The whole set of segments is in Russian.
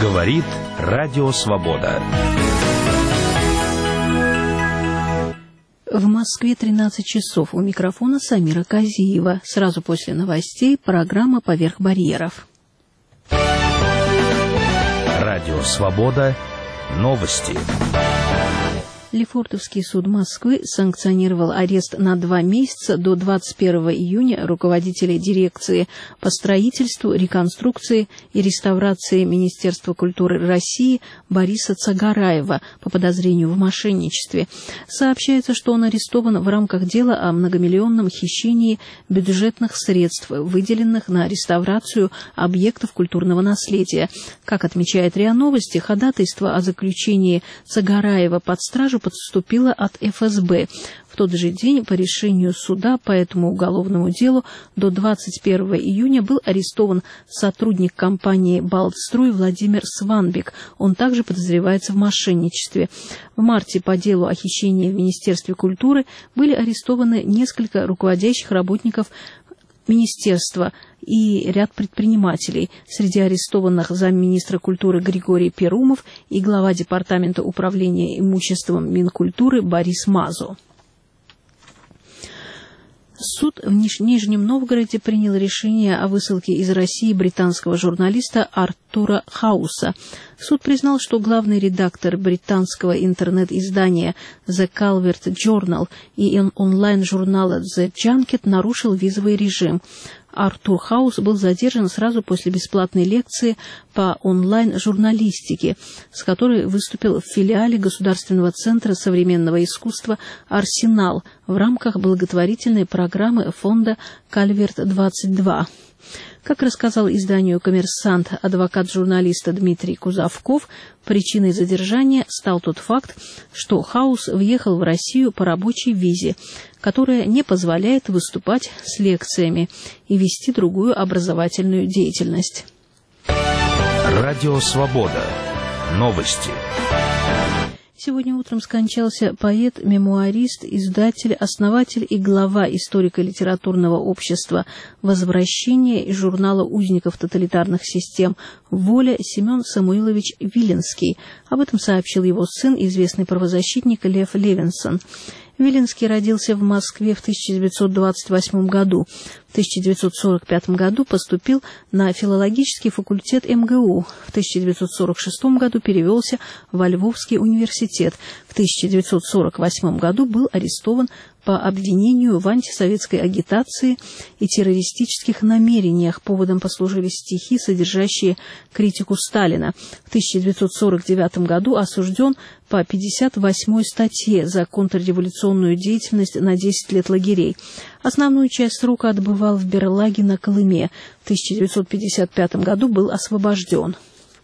Говорит Радио Свобода. В Москве 13 часов. У микрофона Самира Казиева. Сразу после новостей программа «Поверх барьеров». Радио Свобода. Новости. Лефортовский суд Москвы санкционировал арест на 2 месяца до 21 июня руководителя дирекции по строительству, реконструкции и реставрации Министерства культуры России Бориса Цагараева по подозрению в мошенничестве. Сообщается, что он арестован в рамках дела о многомиллионном хищении бюджетных средств, выделенных на реставрацию объектов культурного наследия. Как отмечает РИА Новости, ходатайство о заключении Цагараева под стражу поступило от ФСБ. В тот же день по решению суда по этому уголовному делу до 21 июня был арестован сотрудник компании «Балтстрой» Владимир Сванбек. Он также подозревается в мошенничестве. В марте по делу о хищении в Министерстве культуры были арестованы несколько руководящих работников министерства и ряд предпринимателей. Среди арестованных замминистра культуры Григорий Перумов и глава Департамента управления имуществом Минкультуры Борис Мазо. Суд в Нижнем Новгороде принял решение о высылке из России британского журналиста Артура Хауса. Суд признал, что главный редактор британского интернет-издания The Calvert Journal и онлайн-журнала The Junket нарушил визовый режим. Артур Хаус был задержан сразу после бесплатной лекции по онлайн-журналистике, с которой выступил в филиале Государственного центра современного искусства «Арсенал» в рамках благотворительной программы фонда «Кальверт-22». Как рассказал изданию «Коммерсант» адвокат журналиста Дмитрий Кузовков, причиной задержания стал тот факт, что Хаус въехал в Россию по рабочей визе, которая не позволяет выступать с лекциями и вести другую образовательную деятельность. Радио Свобода. Новости. Сегодня утром скончался поэт, мемуарист, издатель, основатель и глава историко-литературного общества «Возвращение» и журнала узников тоталитарных систем «Воля» Семен Самуилович Виленский. Об этом сообщил его сын, известный правозащитник Лев Левинсон. Виленский родился в Москве в 1928 году. В 1945 году поступил на филологический факультет МГУ. В 1946 году перевелся во Львовский университет. В 1948 году был арестован по обвинению в антисоветской агитации и террористических намерениях. Поводом послужили стихи, содержащие критику Сталина. В 1949 году осужден по 58-й статье за контрреволюционную деятельность на 10 лет лагерей. Основную часть срока отбывал в Берлаге на Колыме. В 1955 году был освобожден.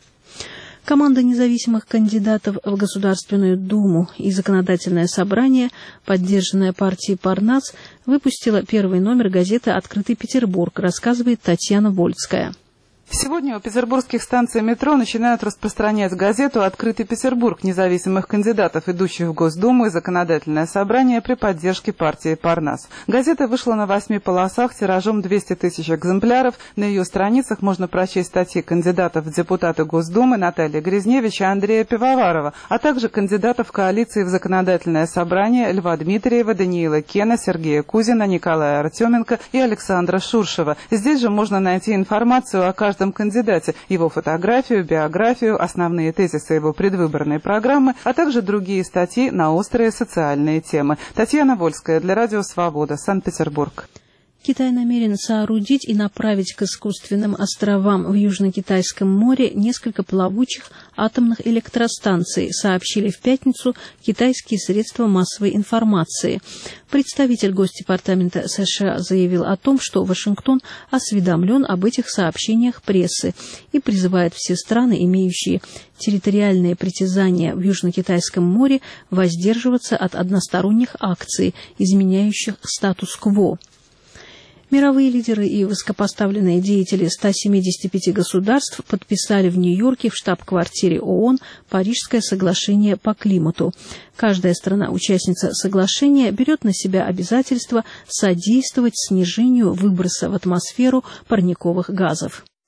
Команда независимых кандидатов в Государственную Думу и Законодательное собрание, поддержанная партией Парнас, выпустила первый номер газеты «Открытый Петербург», рассказывает Татьяна Вольская. Сегодня у петербургских станций метро начинают распространять газету «Открытый Петербург» независимых кандидатов, идущих в Госдуму и Законодательное собрание при поддержке партии Парнас. Газета вышла на 8 полосах тиражом 200 тысяч экземпляров. На ее страницах можно прочесть статьи кандидатов в депутаты Госдумы Натальи Грязневич и Андрея Пивоварова, а также кандидатов коалиции в Законодательное собрание Льва Дмитриева, Даниила Кена, Сергея Кузина, Николая Артеменко и Александра Шуршева. Здесь же можно найти информацию о каждом кандидате, его фотографию, биографию, основные тезисы его предвыборной программы, а также другие статьи на острые социальные темы. Татьяна Вольская для Радио Свобода, Санкт-Петербург. Китай намерен соорудить и направить к искусственным островам в Южно-Китайском море несколько плавучих атомных электростанций, сообщили в пятницу китайские средства массовой информации. Представитель Госдепартамента США заявил о том, что Вашингтон осведомлен об этих сообщениях прессы и призывает все страны, имеющие территориальные притязания в Южно-Китайском море, воздерживаться от односторонних акций, изменяющих статус-кво. Мировые лидеры и высокопоставленные деятели 175 государств подписали в Нью-Йорке в штаб-квартире ООН Парижское соглашение по климату. Каждая страна-участница соглашения берет на себя обязательство содействовать снижению выброса в атмосферу парниковых газов.